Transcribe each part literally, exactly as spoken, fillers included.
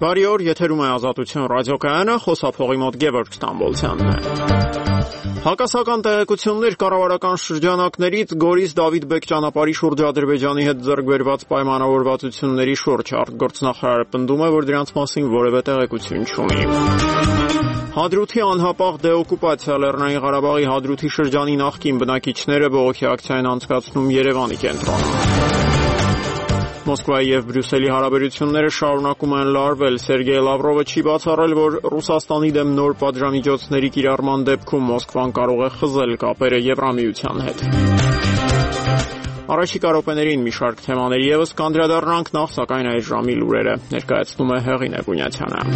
Բարի օր, եթերում է Ազատություն ռադիոկայանը, խոսափողի մոտ Գևորգ Ստամբոլցյանն է։ Հակասական տեղեկություններ կառավարական շրջանակներից Գորիս Դավիթ-բեկ ճանապարհի շուրջ Ադրբեջանի հետ ձեռք բերված պայմանավորվածությունների շուրջ արտգործնախարարը պնդում է, որ դրանց մասին որևէ տեղեկություն չունի։ Հադրութի անհապաղ դեօկուպացիա Լեռնային Ղարաբաղի Հադրութի շրջանի նախկին բնակիչները բողոքի ակցիա են անցկացնում Երևանի կենտրոնում։ Մոսկվայի եւ Բրյուսելի հարաբերությունները շարունակում են լարվել։ Սերգեյ Լավրովը չի բացառել, որ Ռուսաստանի դեմ նոր պատժամիջոցների կիրառման դեպքում Մոսկվան կարող է խզել կապերը Եվրամիության հետ։ Առաջիկա րոպեներին մի շարք թեմաների եւս կանդրադառնանք, նախ սակայն այս ժամի լուրերը ներկայացնում է Հեղինե Գունյացյանը։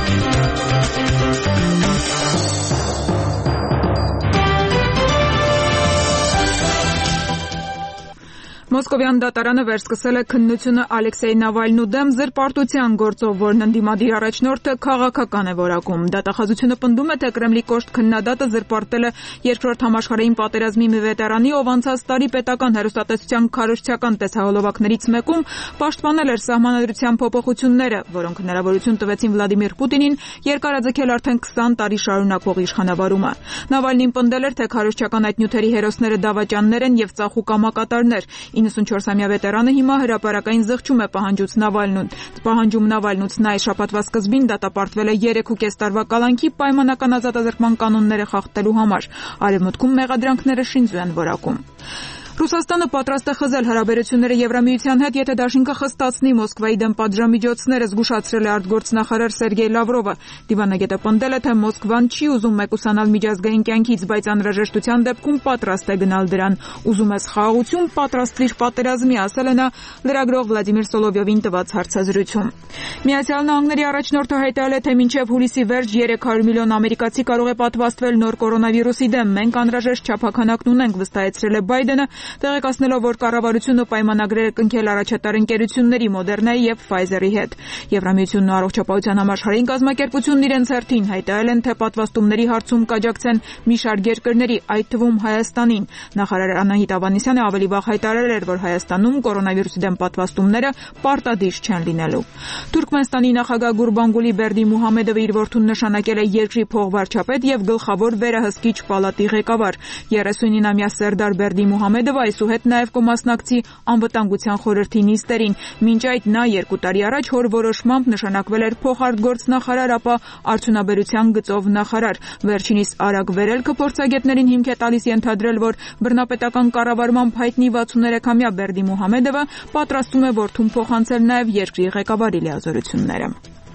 Մոսկովյան դատարանը վերսկսել է քննությունը Ալեքսեյ Նավալնու դեմ զրպարտության գործով, որն ընդդիմադիր առաջնորդը քաղաքական է որակում։ Դատախազությունը պնդում է, թե Կրեմլի կոշտ քննադատը զրպարտել է երկրորդ համաշխարհային պատերազմի մի վետերանի, ով անցած տարի պետական հեռուստատեսության քարոզչական տեսահոլովակներից մեկում պաշտպանել էր սահմանադրության փոփոխությունները, որոնք հնարավորություն տվեցին Վլադիմիր Պուտինին երկարաձգել արդեն քսան տարի շարունակվող իշխանավարումը։ Նավալնին պնդել էր, թե քարոզչական այդ նյութերի հերոսները դավաճաններ են եւ ծախուկամակատարներ։ իննսունչորսամյա վետերանը հիմա հրապարակային զղջում է պահանջուց Նավալնուն։ Պահանջում Նավալնուց նա այս շաբաթվա սկզբին դատապարտվել է երեք ու կես տարվա կալանքի պայմանական ազատազրկման կանոնները խախտելու համար։ Արևմուտքում մեղադրանքները շինձու են որակում։ Ռուսաստանը պատրաստ է խզել հարաբերությունները Եվրամիության հետ, եթե դաշինքը խստացնի Մոսկվայի դեմ պատժամիջոցները, զգուշացրել է արտգործնախարար Սերգեյ Լավրովը։ Դիվանագետը պնդել է, թե Մոսկվան չի ուզում մեկուսանալ միջազգային կյանքից, բայց անհրաժեշտության դեպքում պատրաստ է գնալ դրան։ Ուզում ես խաղաղություն, պատրաստվիր պատերազմի, ասել է նա լրագրող Վլադիմիր Սոլովյովին տված հարցազրույցում։ Միացյալ Նահանգների առաջնորդը հայտարարել է, թե մինչև հուլիսի վերջ երեք հարյուր միլիոն ամերիկացի կարող է պատվաստվել նոր կորոնավիրուսի դեմ։ Մենք անհրաժեշտ չափականակ ունենք, վստահեցրել է Բայդենը, տեղեկացնելով, որ կառավարությունը պայմանագրեր է կնքել առաջատար ընկերությունների Մոդերնայի եւ Pfizer-ի հետ։ Եվրամիությունն ու Առողջապահության համաշխարհային կազմակերպությունն իրենց հերթին հայտարարել են, թե պատվաստումների հարցում կաջակցեն մի շարք երկրների, այդ թվում Հայաստանին։ Նախարար Անահիտ Ավանեսյանը ավելի վաղ հայտարարել էր, որ Հայաստանում կորոնավիրուսի դեմ պատվաստումները պարտադիր չեն լինելու։ Թուրքմենստանի նախագահ Գուրբանգուլի Բերդիմուհամեդովը իր որդուն նշանակել է երկրի փոխվարչապետ եւ գլխավոր վերահսկիչ պալատի ղեկավար։ երեսունինամյա Սերդար Բերդիմուհամեդովը այսուհետ նաև կմասնակցի անվտանգության խորհրդի նիստերին։ Մինչ այդ նա երկու տարի առաջ հոր որոշմամբ նշանակվել էր փոխարտգործնախարար, ապա արդյունաբերության գծով նախարար։ Վերջինիս արագ վերելքը փորձագետներին հիմք է տալիս ենթադրել, որ բռնապետական կառավարմամբ հայտնի վաթսուներեքամյա Բերդիմուհամեդովը պատրաստում է որդուն փոխանցել նաև երկրի ղեկավարի լիազորությունները։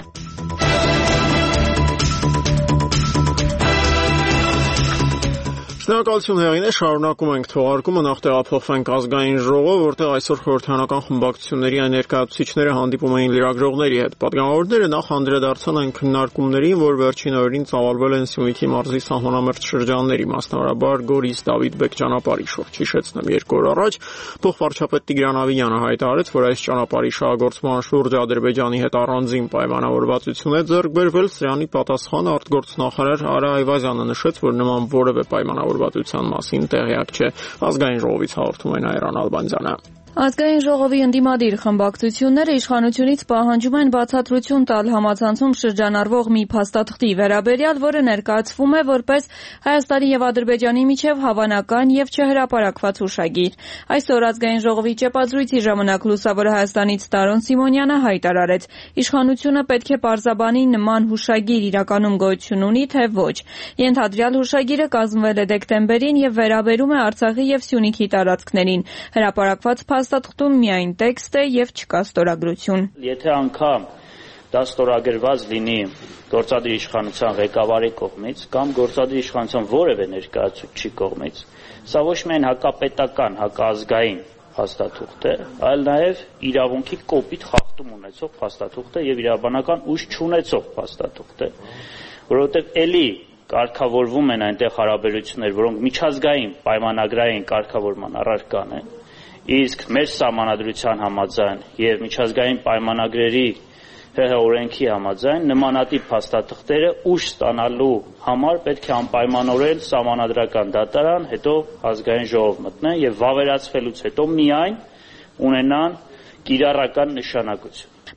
Շնորհակալություն Հեղինե, շարունակում ենք թողարկումը, նախ տեղափոխվենք ազգային ժողով, որտեղ այսօր խորհրդարանական խմբակցությունների այն ներկայացուցիչները հանդիպում էին լրագրողների հետ։ Պատգամավորները նախ անդրադարձան այն քննարկումներին, որ վերջին օրերին ծավալվել են Սյունիքի մարզի սահմանամերձ շրջանների, մասնավորաբար Գորիս Դավիթ-բեկ ճանապարհի շուրջ։ Հիշեցնեմ, երկու օր առաջ փոխվարչապետ Տիգրան Ավիյանը հայտարարեց, որ այս ճանապարհի շահագործման շուրջ Ադրբեջանի հետ առանձին պայմանավորվածություն է ձեռք բերվել։ Սրանի պատասխան արտգործնախարար Արա Այվազյանը նշեց, որ նման որևէ պայմանավորվածության մասին տեղյակ չէ։ Ազգային ժողովից հաղորդում է Այրան Ալբանդյանը։ Ազգային ժողովի ընդդիմադիր խմբակցությունները իշխանությունից պահանջում են բացատրություն տալ համացանցում շրջանառվող մի փաստաթղթի վերաբերյալ, որը ներկայացվում է որպես Հայաստանի եւ Ադրբեջանի միջև հավանական եւ չհրապարակված հուշագիր։ Այսօր Ազգային ժողովի ճեպազրույցի ժամանակ Լուսավոր Հայաստանից Տարոն Սիմոնյանը հայտարարեց. իշխանությունը պետք է պարզաբանի նման հուշագիր իրականում գոյություն ունի, թե ոչ։ Ենթադրյալ հուշագիրը կազմվել է դեկտեմբերին եւ վերաբերում է Արցախի եւ Սյունիքի տարածքներին։ Հրապարակված Փաստաթղթում միայն տեքստ է եւ չկա ստորագրություն։ Եթե անգամ դա ստորագրված լինի գործադիր իշխանության ղեկավարի կողմից կամ գործադիր իշխանության որևէ ներկայացուցչի կողմից, սա ոչ միայն հակապետական, հակազգային փաստաթուղթ է, այլ նաեւ իրավունքի կոպիտ խախտում ունեցող փաստաթուղթ է եւ իրավաբանական ուժ չունեցող փաստաթուղթ է, որովհետեւ ելի կարգավորվում են այնտեղ հարաբերություններ, որոնք միջազգային պայմանագրային կարգավորման առարկան են։ Իսկ մեր սահմանադրության համաձայն եւ միջազգային պայմանագրերի ՀՀ օրենքի համաձայն նմանատիպ փաստաթղթերը ուժ ստանալու համար պետք է անպայմանորեն սահմանադրական դատարան, հետո ազգային ժողով մտնեն եւ վավերացվելուց հետո միայն ունենան կիրառական նշանակություն։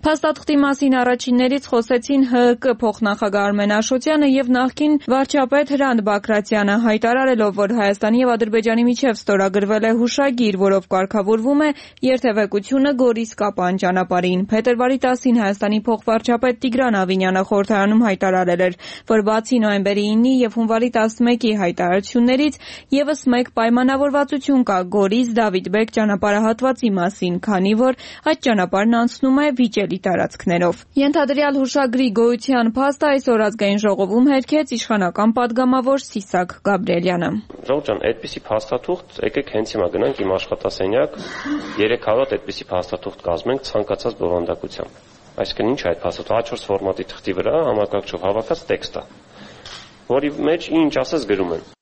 Փաստաթղթի մասին առաջիններից խոսեցին Հ Կ փոխնախագահ Արմեն Աշոտյանը եւ նախկին վարչապետ Հրանտ Բագրատյանը, հայտարարելով, որ Հայաստանի եւ Ադրբեջանի միջև ստորագրվել է հուշագիր, որով կարգավորվում է երթևեկությունը Գորիս-Կապան ճանապարհին։ Փետրվարի տասին Հայաստանի փոխվարչապետ Տիգրան Ավինյանը խորհրդարանում հայտարարել էր, որ բացի նոյեմբերի իննի եւ հունվարի տասնմեկի հայտարարություններից եւս մեկ պայմանավորվածություն կա Գորիս-Դավիթ-Բեկ ճանապարհահատվածի մասին, քանի որ այդ ճանապարհն անցնում է վիճելի տարածքներով։ Ենթադրյալ հուշագրի գոյության փաստը այսօր ազգային ժողովում հերքեց իշխանական падգամավոր Սիսակ Գաբրիելյանը։ Ժողովուրդ ջան, այդպիսի փաստաթուղթ, եկեք հենց հիմա գնանք իմ աշխատասենյակ, երեք հավատ այդպիսի փաստաթուղթ կազմենք ցանկացած բովանդակությամբ։ Այսինքն ինչ է այդ փաստաթուղթը, ա չորս ֆորմատի թղթի վրա համակարգչով հավաքած տեքստ է, որի մեջ ինչ ասես գրում են։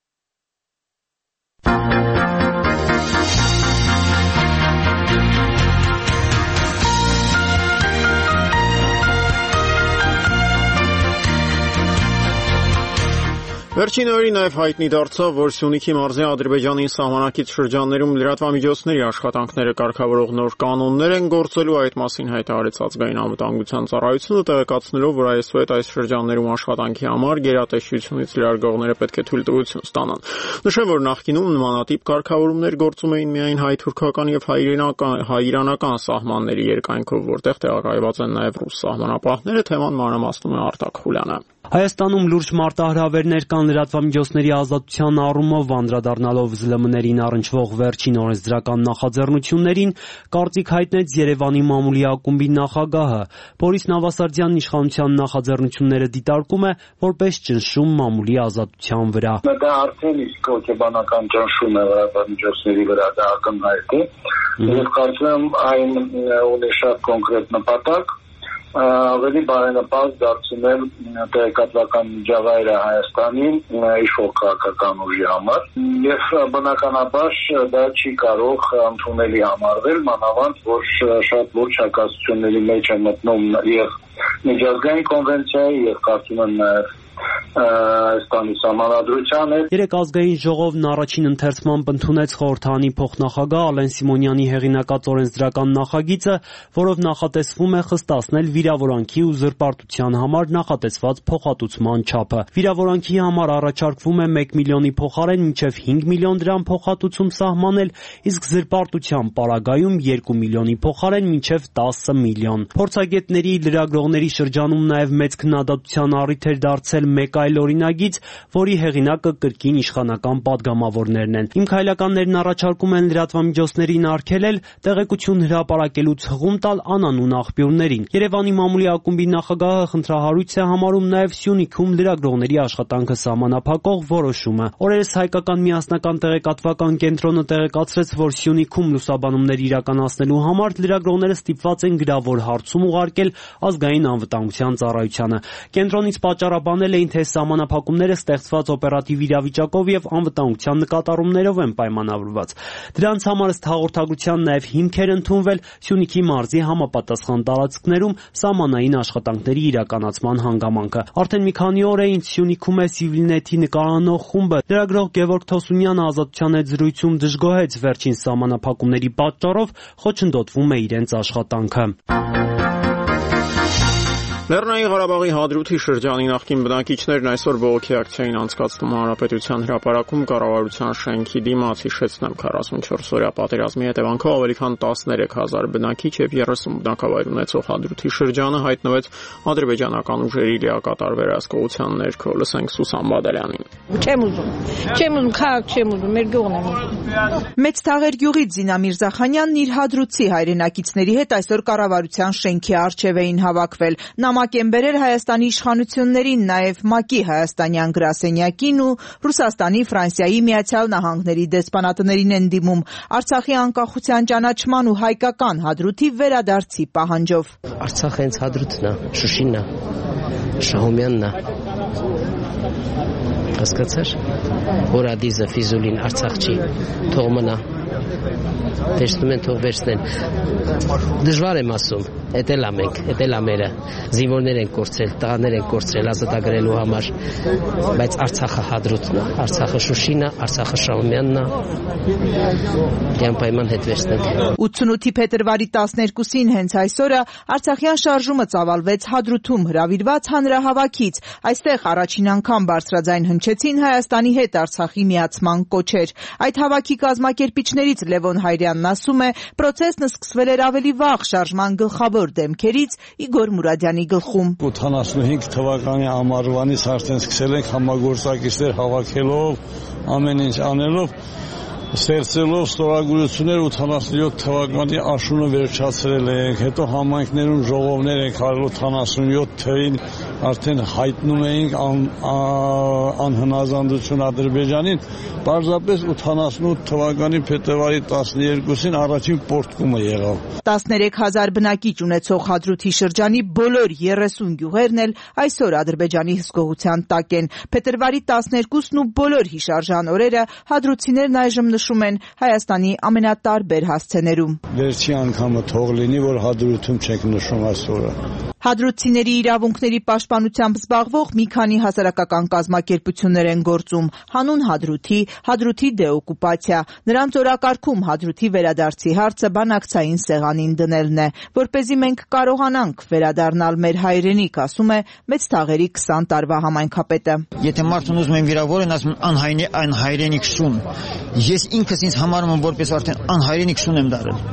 Վերջին օրերին նաև հայտնի դարձավ, որ Սյունիքի մարզի Ադրբեջանի սահմանակից շրջաններում լրատվամիջոցների աշխատանքները կարգավորող նոր կանոններ են գործելու, այդ մասին հայտարարեց Ազգային անվտանգության ծառայությունը, տեղեկացնելով, որ այսուհետ այս շրջաններում աշխատանքի համար գերատեսչությունից լրագրողները պետք է թույլտվություն ստանան։ Նշեմ, որ նախկինում նմանատիպ կարգավորումներ գործում էին միայն հայ-թուրքական եւ հայ-իրանական սահմանների երկայնքով, որտեղ տեղակայված են նաև ռուս սահմանապահները, թեման մանրամասնում է Արտակ Խուլյանը։ Հայաստանում լուրջ մարտահրավերներ կան լրատվամիջոցների ազատության առումով, անդրադառնալով Զ Լ Մ-ներին առնչվող վերջին օրենսդրական նախաձեռնություններին, կարծիք հայտնեց Երևանի մամուլի ակումբի նախագահը։ Բորիս Նավասարդյանն իշխանության նախաձեռնությունները դիտարկում է որպես ճնշում մամուլի ազատության վրա։ Դա արդեն իսկ հոգեբանական ճնշում է լրատվամիջոցների վրա, դա ակնհայտ է։ Ես կարծում եմ այն ունի շատ կոնկրետ նպատակ, ավելի բարենպաստ դարձնել տեղեկատվական միջավայրը Հայաստանին իշխող քաղաքական ուժի համար եւ բնականաբար դա չի կարող ընդունելի համարվել, մանավանդ որ շատ լուրջ հակասությունների մեջ է մտնում եւ միջազգային կոնվենցիայի եւ կարծում եմ նաեւ Հայաստանի սահմանադրության հետ։ Երեք ազգային ժողովն առաջին ընթերցմամբ ընդունեց խորհրդարանի փոխնախագահ Ալեն Սիմոնյանի հեղինակած օրենսդրական նախագիծը, որով նախատեսվում է խստացնել վիրավորանքի ու զրպարտության համար նախատեսված փոխհատուցման չափը։ Վիրավորանքի համար առաջարկվում է մեկ միլիոնի փոխարեն մինչև հինգ միլիոն դրամ փոխհատուցում սահմանել, իսկ զրպարտության պարագայում երկու միլիոնի փոխարեն մինչև տասը միլիոն։ Փորձագետների, լրագրողների շրջանում նաև մեծ քննադատության առիթ էր դարձել մեկ այլ օրինագիծ, որի հեղինակը կրկին իշխանական падգամավորներն են։ Իմ քայլականներն առաջարկում են լրատվամիջոցներին արգելել տեղեկություն հրապարակելուց հղում տալ անանուն աղբյուրներին։ Երևանի մամուլի ակումբի նախագահը խնդրահարույց է համարում նաև Սյունիքում լրագրողների աշխատանքը սահմանափակող որոշումը։ Օրերս հայկական միասնական տեղեկատվական կենտրոնը տեղեկացրեց, որ Սյունիքում լուսաբանումներ իրականացնելու համար լրագրողները ստիպված են գրավոր հարցում ուղարկել ազգային անվտանգության ծառայությանը։ Կենտրոնից պատճառաբանել էին, թե սահմանափակումները ստեղծված օպերատիվ իրավիճակով եւ անվտանգության նկատառումներով են պայմանավորված։ Դրանց համար ըստ հաղորդագրության նաև հիմք էր ընդունվել Սյունիքի մարզի համապատասխան տարածքներում սահմանային աշխատանքների իրականացման հանգամանքը։ Արդեն մի քանի օր է ինչ Սյունիքում է Civilnet-ի նկարանող խումբը։ Լրագրող Գևորգ Թոսունյանը Ազատության հետ զրույցում դժգոհեց վերջին սահմանափակումների պատճառով խոչընդոտվում է իրենց աշխատանքը։ Լեռնային Ղարաբաղի Հադրութի շրջանի նախկին բնակիչներն այսօր բողոքի ակցիային անցկացնում Հանրապետության հրապարակում կառավարության շենքի դիմաց, հիշեցնեմ, քառասունչորս օրյա պատերազմի հետևանքով ավելի քան տասներեք հազար բնակիչ եւ երեսուն բնակավայր ունեցող Հադրութի շրջանը հայտնվեց ադրբեջանական ուժերի լիակատար վերահսկողության ներքո։ Լսենք Սուսան Բադալյանին։ Չեմ ուզում, չեմ ուզում քաղաք, չեմ ուզում, մեր գյուղն եմ ուզում։ Մեծ Թաղեր գյուղից Զինա Միրզախանյանն իր Հադրութի հայրենակիցների հետ այսօր կառավարության շենքի առջև էին հավաքվել։ Նամակ են բերել Հայաստանի իշխանություններին, նաև ՄԱԿ-ի հայաստանյան գրասենյակին ու Ռուսաստանի, Ֆրանսիայի, Միացյալ Նահանգների դեսպանատներին են դիմում Արցախի անկախության ճանաչման ու հայկական Հադրութի վերադարձի պահանջով։ Արցախը հենց Հադրութն է, Շուշինն է, Շահումյանն է։ Հասկացար, որ Ադիզը Ֆիզուլին Արցախ չի, թող մնա։ Վերցնում են, թող վերցնեն։ Դժվար եմ ասում, Էդել ամենք, էդել ամերը։ Զինվորներ են կորցրել, տղաներ են կորցրել ազատագրելու համար, բայց Արցախը հադրութն է, Արցախը Շուշին է, Արցախը Շահումյանն է։ Անպայման հետ վերցնենք։ ութսունութի փետրվարի տասներկուսին հենց այսօրը Արցախյան շարժումը ծավալվեց Հադրութում հրավիրված հանրահավաքից։ Այստեղ առաջին անգամ բարձրաձայն հնչեցին Հայաստանի հետ Արցախի միացման կոչեր։ Այդ հավաքի կազմակերպիչներից Լևոն Հայրյանն ասում է, պրոցեսն սկսվել էր ավելի վաղ շարժման գլխավոր դեմքերից Իգոր Մուրադյանի գլխում։ ութանասունհինգ թվականի ամառվանից արդեն սկսել ենք համագործակիցներ հավաքելով, ամեն ինչ անելով, ստեղծելով ստորագրություններ ութանասունյոթ թվականի աշունը վերջացրել ենք, հետո համայնքներում ժողովներ ենք արել ութանասունյոթ թվին, արդեն հայտնում էինք անհնազանդություն Ադրբեջանին, պարզապես ութանասունութ թվականի փետրվարի տասներկուսին առաջին պորտկումը եղավ։ տասներեք հազար բնակիչ ունեցող Հադրութի շրջանի բոլոր երեսուն գյուղերն էլ այսօր Ադրբեջանի հսկողության տակ են։ Փետրվարի տասներկուսն ու բոլոր հիշարժան օրերը հադրութցիներն այժմ նշում են Հայաստանի ամենատարբեր հասցեներում։ Վերջի անգամը թող լինի, որ Հադրութում չենք նշում այս օրը։ Հադրութցիների իրավունքների պաշտպանությամբ զբաղվող մի քանի հասարակական կազմակերպություններ են գործում։ Հանուն Հադրութի, Հադրութի դեօկուպացիա։ Նրանց օրակարգում Հադրութի վերադարձի հարցը բանակցային սեղանին դնելն է, որպեսզի մենք կարողանանք վերադառնալ մեր հայրենիք, ասում է Մեծ Թաղերի քսան տարվա համայնքապետը։ Եթե մարդուն ուզում են վիրավորեն, ասում անհայնի անհայրենիք շուն։ Ես ինքս ինձ համարում եմ որպես արդեն անհայրենիք շուն եմ դարել։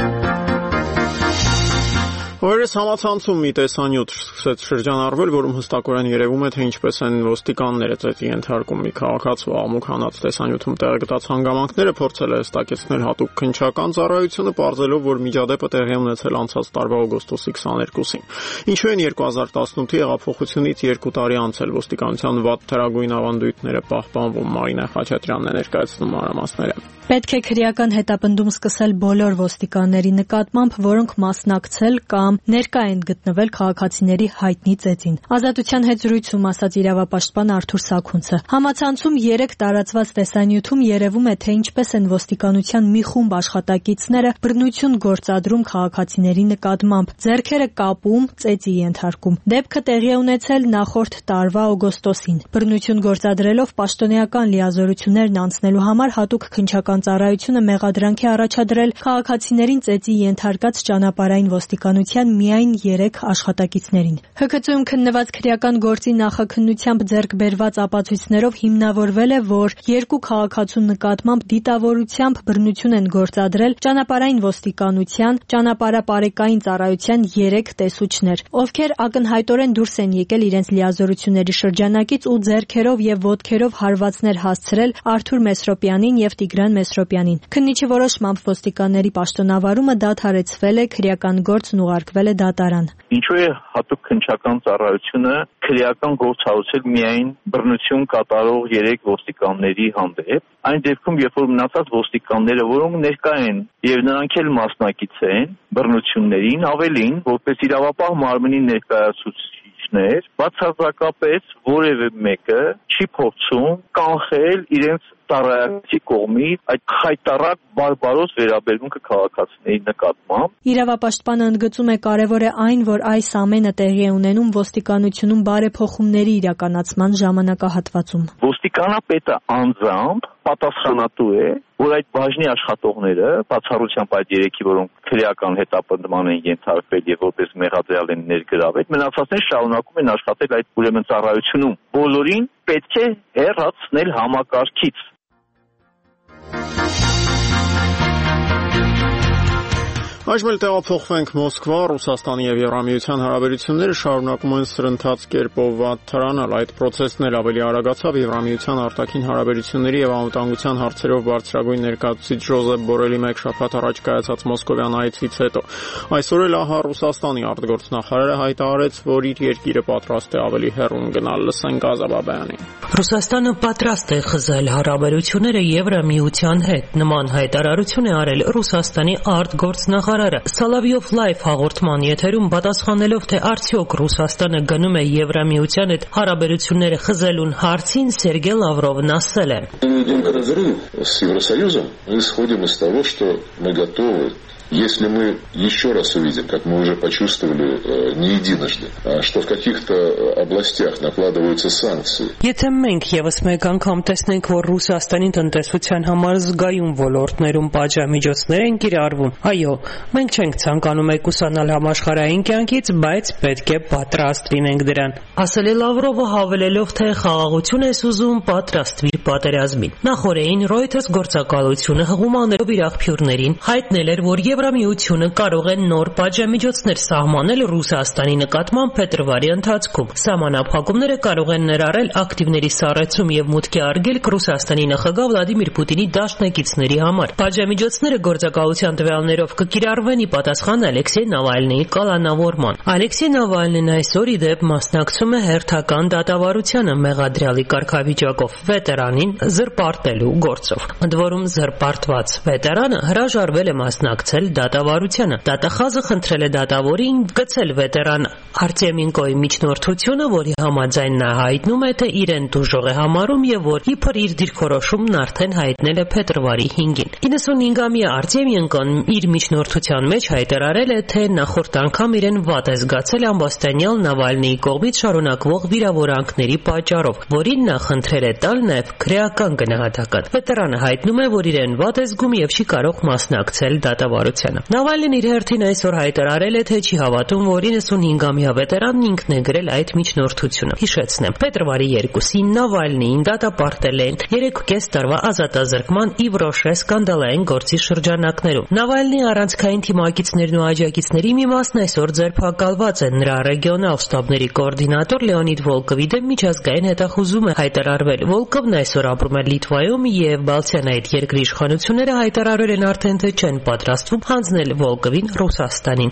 Օրերս համացանցում մի տեսանյութ սկսեց շրջանառվել, որում հստակորեն երևում է, թե ինչպես են ոստիկանները ծեծի ենթարկում մի քաղաքացու աղմուկ հանած տեսանյութում տեղեկացած հանգամանքները փորձել է հստակեցնել հատուկ քննչական ծառայությունը, պարզելով, որ միջադեպը տեղի ունեցել անցած տարվա օգոստոսի քսաներկուսին։ Ինչու են երկու հազար տասնութի հեղափոխությունից երկու տարի անցել ոստիկանության վատ թերագույն ավանդույթները պահպանվում։ Մարինա Խաչատրյանն է ներկայացնում մանրամասները։ Պետք է քրեական հետապնդում սկսել բոլոր ոստիկանների նկատմամբ, որոնք մասնակցել կամ ներկա են գտնվել քաղաքացիների հայտնի ծեծին։ Ազատության հետ զրույցում ասաց իրավապաշտպան Արթուր Սաքունցը։ Համացանցում երեք տարածված տեսանյութում երևում է, թե ինչպես են ոստիկանության մի խումբ աշխատակիցները բռնություն գործադրում քաղաքացիների նկատմամբ, ձեռքերը կապում, ծեծի ենթարկում։ Դեպքը տեղի է ունեցել նախորդ տարվա օգոստոսին։ Բռնություն գործադրելով պաշտոնեական լիազորություններն անցնելու համար հատուկ քննչական ծառայությունը մեղադրանք է առաջադրել քաղաքացիներին ծեծի ենթարկած ճանապարհային ոստիկանության միայն երեք աշխատակիցներին։ Հ K C-ում քննված քրեական գործի նախաքննությամբ ձեռք բերված ապացույցներով հիմնավորվել է, որ երկու քաղաքացու նկատմամբ դիտավորությամբ բռնություն են գործադրել ճանապարհային ոստիկանության, ճանապարհապարեկային ծառայության երեք տեսուչներ, ովքեր ակնհայտորեն դուրս են եկել իրենց լիազորությունների շրջանակից ու ձեռքերով եւ ոտքերով հարվածներ հասցրել Արթուր Մեսրոպյանին եւ Տիգրան Մեսրոպյանին։ Քննիչի որոշմամբ ոստիկանների պաշտոնավարումը դադարեցվել է, քրեական գործն ուղարկվել է դատարան։ Ինչու է հատուկ քննչական ծառայությունը քրեական գործ հարուցել միայն բռնություն կատարող երեք ոստիկանների հանդեպ։ Այն դեպքում, երբ որ մնացած ոստիկանները, որոնք ներկա են եւ նրանք էլ մասնակից են բռնություններին, ավելին, որպես իրավապահ մարմնի ներկայացուցիչներ, բացարձակապես որևէ մեկը չի փորձում կանխել իրենց ծառայակցի կողմից այդ խայտառակ բարբարոս վերաբերմունքը քաղաքացիների նկատմամբ։ Իրավապաշտպանը ընդգծում է կարևոր է այն, որ այս ամենը տեղի է ունենում ոստիկանությունում բարեփոխումների իրականացման ժամանակահատվածում։ Ոստիկանապետը անձամբ պատասխանատու է, որ այդ բաժնի աշխատողները, բացառությամբ այդ երեքի, որոնք քրեական հետապնդման են ենթարկվել եւ որպես մեղադրյալ են ներգրավել, մնացածները շարունակում են աշխատել այդ ուրեմն ծառայությունում։ Բոլորին պետք է հեռացնել համակարգից։ Այժմ էլ տեղափոխվենք Մոսկվա, Ռուսաստանի եւ Եվրամիության հարաբերությունները շարունակում են սրընթաց կերպով վատթարանալ։ Այդ process-ն էլ ավելի արագացավ Եվրամիության արտաքին հարաբերությունների եւ անվտանգության հարցերով բարձրագույն ներկայացուցիչ Ժոզեփ Բորելի մեկ շաբաթ առաջ կայացած մոսկովյան այցից հետո։ Այսօր էլ ահա Ռուսաստանի արտգործնախարարը հայտարարեց, որ իր երկիրը պատրաստ է ավելի հեռուն գնալ։ Լսենք Ազաբաբյանին։ Ռուսաստանը պատրաստ է խզել հարաբերությունները Եվրամիության հետ։ Նման հայտարարություն է արել Ռուսաստանի արտգործնախարարը Սալավյով լայվ հաղորդման եթերում պատասխանելով, թե արդյոք Ռուսաստանը գնում է Եվրամիության հետ հարաբերությունները խզելուն հարցին, Սերգեյ Լավրովն ասել է. Если мы еще раз увидим, как мы уже почувствовали не единожды, что в каких-то областях накладываются санкции. Եթե մենք եւս մեկ անգամ տեսնենք, որ Ռուսաստանի տնտեսության համար զգայուն ոլորտներում պատժամիջոցներ են կիրառվում, այո, մենք չենք ցանկանում եկուսանալ համաշխարհային կյանքից, բայց պետք է պատրաստ լինենք դրան։ Ասել է Լավրովը, հավելելով, թե խաղաղություն ես ուզում, պատրաստվիր պատերազմին։ Նախորդին Reuters գործակալությունը հղումանելով իր աղբյուրներին հայտնել էր, որ Եվրամիությունը կարող է նոր պատժամիջոցներ սահմանել Ռուսաստանի նկատմամբ փետրվարի ընթացքում։ Սահմանափակումները կարող են ներառել ակտիվների սառեցում եւ մուտքի արգելք Ռուսաստանի նախագահ Վլադիմիր Պուտինի դաշնակիցների համար։ Պատժամիջոցները գործակալության տվյալներով կկիրառվեն ի պատասխան Ալեքսեյ Նավալնիի կալանավորման։ Ալեքսեյ Նավալնին այսօր ի դեպ մասնակցում է հերթական դատավարությանը մեղադրյալի կարգավիճակով վետերանին զրպարտելու գործով։ Ընդ որում զրպարտված վետերանը հրաժարվել է մասնակցել դատավարությանը։ Դատախազը խնդրել է դատավորին գցել վետերան Արտեմենկոյի միջնորդությունը, որի համաձայն նա հայտնում է, թե իրեն դուժող է համարում եւ որ իբր իր դիրքորոշումն արդեն հայտնել է փետրվարի հինգին։ իննսունհինգամյա Արտեմենկոն իր միջնորդության մեջ հայտարարել է, թե նախորդ անգամ իրեն վատ է զգացել ամբաստանյալ Նավալնիի կողմից շարունակվող վիրավորանքների պատճառով, որին նա խնդրել է տալ նաեւ քրեական գնահատական։ Վետերանը հայտնում է, որ իրեն վատ է զգում եւ չի կարող մասնակցել դատավարությանը։ Նավալնին իր հերթին այսօր հայտարարել է, թե չի հավատում, որ իննսունհինգամյա վետերանն ինքն է գրել այդ միջնորդությունը։ Հիշեցնեմ, փետրվարի երկուսին Նավալնիին դատապարտել են երեք ու կես տարվա ազատազրկման Իվրոշե սկանդալային գործի շրջանակներում։ Նավալնիի առանցքային թիմակիցներն ու աջակիցների մի մասն այսօր ձերբակալված են։ Նրա ռեգիոնալ շտաբների կոորդինատոր Լեոնիդ Վոլկովի դեմ միջազգային հետախուզում է հայտարարվել։ Վոլկովն այսօր ապրում է Լիտվայում եւ Բալթյան այդ երկրի իշխանությունները հայտարարել են արդեն, թե չեն պատրաստվում հանձնել Վոլկովին Ռուսաստանին։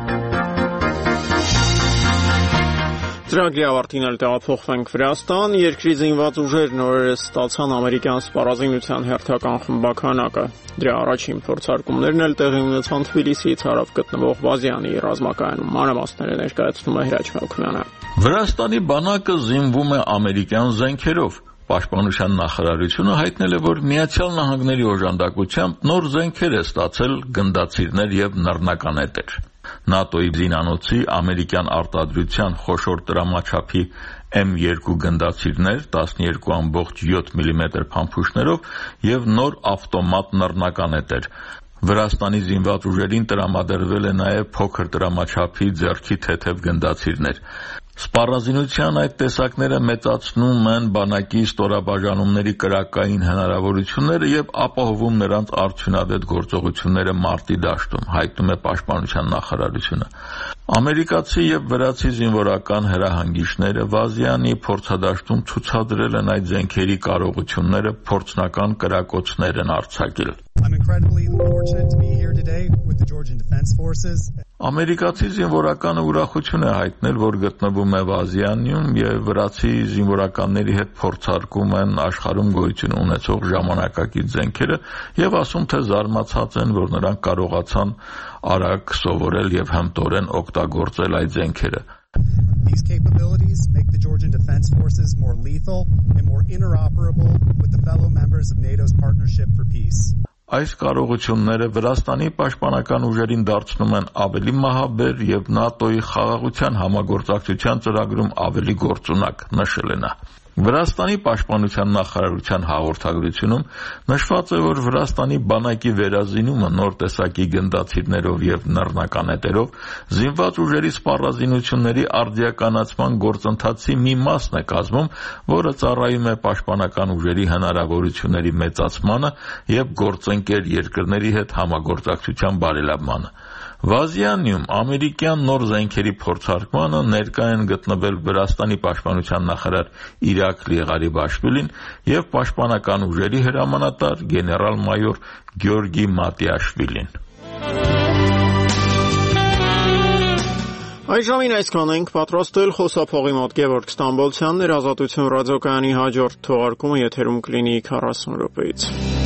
Ծրագրի ավարտին էլ տեղափոխվենք Վրաստան, երկրի զինված ուժերն օրերս ստացան ամերիկյան սպառազինության հերթական խմբականակը։ Դրա առաջին փորձարկումներն էլ տեղի ունեցան Թբիլիսիից հարավ գտնվող Բազյանի ռազմակայանում։ Մանրամասները ներկայացնում է Հրաչ Մելքոյանը։ Վրաստանի բանակը զինվում է ամերիկյան զենքերով։ Պաշտպանության նախարարությունը հայտնել է, որ Միացյալ Նահանգների օժանդակությամբ նոր զենքեր է ստացել գնդացիրներ եւ նռնականետեր։ ՆԱՏՕ-ի զինանոցի ամերիկյան արտադրության խոշոր տրամաչափի էմ երկու գնդացիրներ տասներկու կόμma յոթ միլիմետր փամփուշտներով եւ նոր ավտոմատ նռնականետեր։ Վրաստանի զինված ուժերին տրամադրվել է նաեւ փոքր տրամաչափի ձեռքի թեթև գնդացիրներ։ Սպառազինության այդ տեսակները մեծացնում են բանակի ստորաբաժանումների կրակային հնարավորությունները եւ ապահովում նրանց արդյունավետ գործողությունները մարտի դաշտում, հայտնում է Պաշտպանության նախարարությունը։ Ամերիկացի եւ վրացի զինվորական հրահանգիչները Վազյանի փորձադաշտում ցուցադրել են այդ զենքերի կարողությունները, փորձնական կրակոցներ են արձակել։ I'm incredibly fortunate to be here today with the Georgian Defense Forces. Ամերիկացի զինվորականը ուրախություն է հայտնել, որ գտնվում է Վազյանում եւ վրացի զինվորականների հետ փորձարկում են աշխարհում գոյություն ունեցող ժամանակակից զենքերը եւ ասում, թե զարմացած են, որ նրանք կարողացան արագ սովորել եւ հմտորեն օգտագործել այդ զենքերը։ These capabilities make the Georgian Defense Forces more lethal and more interoperable with the fellow members of NATO's Partnership for Peace. Այս կարողությունները Վրաստանի պաշտպանական ուժերին դարձնում են ավելի մահաբեր եւ ՆԱՏՕ-ի խաղաղության համագործակցության ծրագրում ավելի գործունակ, նշել է նա։ Վրաստանի պաշտպանության նախարարության հաղորդագրությունում նշված է, որ Վրաստանի բանակի վերազինումը նոր տեսակի գնդացիրներով եւ նռնականետերով զինված ուժերի սպառազինությունների արդիականացման գործընթացի մի մասն է կազմում, որը ծառայում է պաշտպանական ուժերի հնարավորությունների մեծացմանը եւ գործընկեր երկրների հետ համագործակցության բարելավմանը։ Վազյանում ամերիկյան նոր զենքերի փորձարկմանը ներկա են գտնվել Վրաստանի պաշտպանության նախարար Իրակլի Ղարիբաշվիլին եւ պաշտպանական ուժերի հրամանատար գեներալ-մայոր Գյորգի Մատիաշվիլին։ Այժմին այսքան ենք պատրաստել խոսափողի մոտ Գևորգ Ստամբոլցյանն էր, Ազատություն ռադիոկայանի հաջորդ թողարկումը եթերում կլինի քառասուն րոպեից։